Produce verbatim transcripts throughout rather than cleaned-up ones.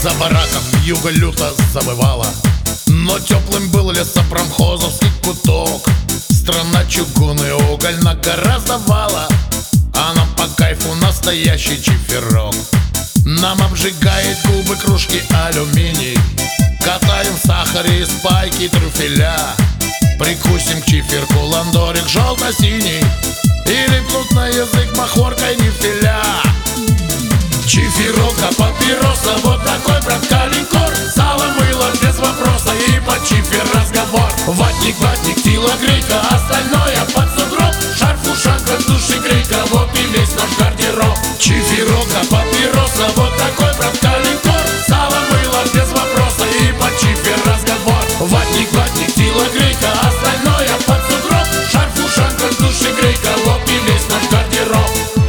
За бараком вьюга люто завывала, но теплым был лесопромхозовский куток. Страна чугун и уголь на гораздо вала, а нам по кайфу настоящий чиферок. Нам обжигает губы кружки алюминий, катаем в сахаре из пайки трюфеля. Прикусим к чиферку ландорик желто-синий, или плут на язык махоркой нефиля. Чиферок, а папироса, вот такой, братка, линкор. Сало, мыло, без вопроса, и по чифер разговор. Ватник, ватник, телогрейка, остальное под сугроб. Шарф, ушанка, душегрейка, вот и весь наш гардероб. Чиферок, а папироса, вот такой, братка, линкор. Сало, мыло, без вопроса, и по чифер разговор. Ватник, ватник, телогрейка, остальное под сугроб. Шарф, ушанка, душегрейка, вот и весь наш гардероб.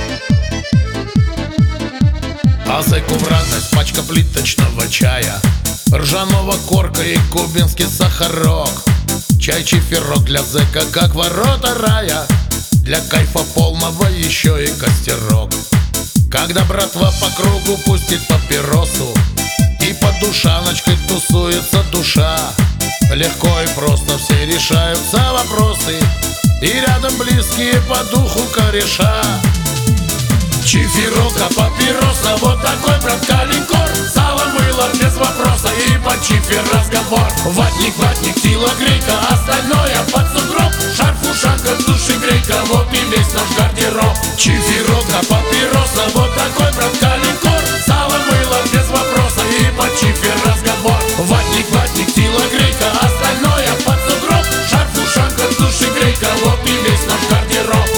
А зэку в радость пачка плиточного чая, ржаного корка и кубинский сахарок. Чай чиферок для зэка, как ворота рая, для кайфа полного еще и костерок. Когда братва по кругу пустит папиросу, и под душаночкой тусуется душа, легко и просто все решаются вопросы, и рядом близкие по духу кореша. Чиферок, а папироса, вот такой, братка, линкор. Сало, мыло, без вопроса, и по чифер разговор. Ватник, ватник, телогрейка, остальное под сугроб. Шарф, ушанка, душегрейка, вот и весь наш гардероб. Чиферок, а папироса, вот такой, братка, линкор. Сало, мыло, без вопроса, и по чифер разговор. Ватник, ватник, телогрейка, остальное под сугроб. Шарф, ушанка, душегрейка, вот и весь наш гардероб.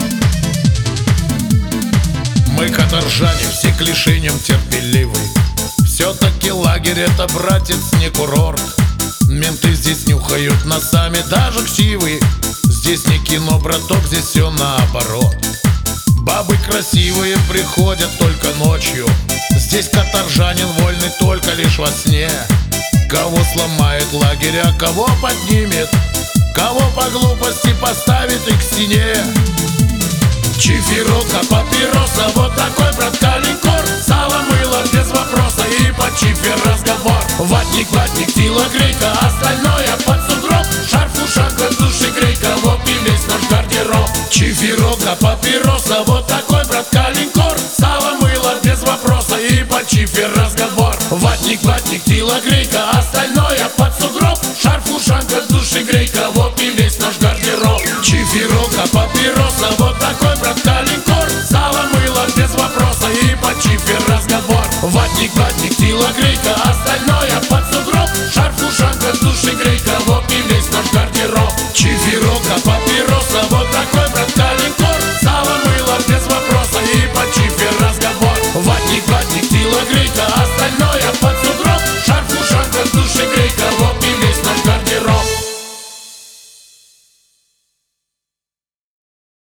Мы каторжане, все к лишениям терпеливы. Все-таки лагерь это, братец, не курорт. Менты здесь нюхают носами даже ксивы. Здесь не кино, браток, здесь все наоборот. Бабы красивые приходят только ночью. Здесь каторжанин вольный только лишь во сне. Кого сломает лагерь, а кого поднимет, кого по глупости поставит и к стене. Чиферок, а папироса, вот такой, братка, линкор. Сало, мыло, без вопроса, и по чифер разговор. Ватник, ватник, телогрейка, остальное под сугроб. Шарф, ушанка, душегрейка, вот и весь наш гардероб. Чиферок, а папироса, вот такой, братка, линкор. Сало, мыло, без вопроса, и по чифер разговор. Ватник, ватник, телогрейка, остальное под сугроб. Шарф, ушанка, душегрейка, вот и весь наш гардероб. Чиферок, а папироса,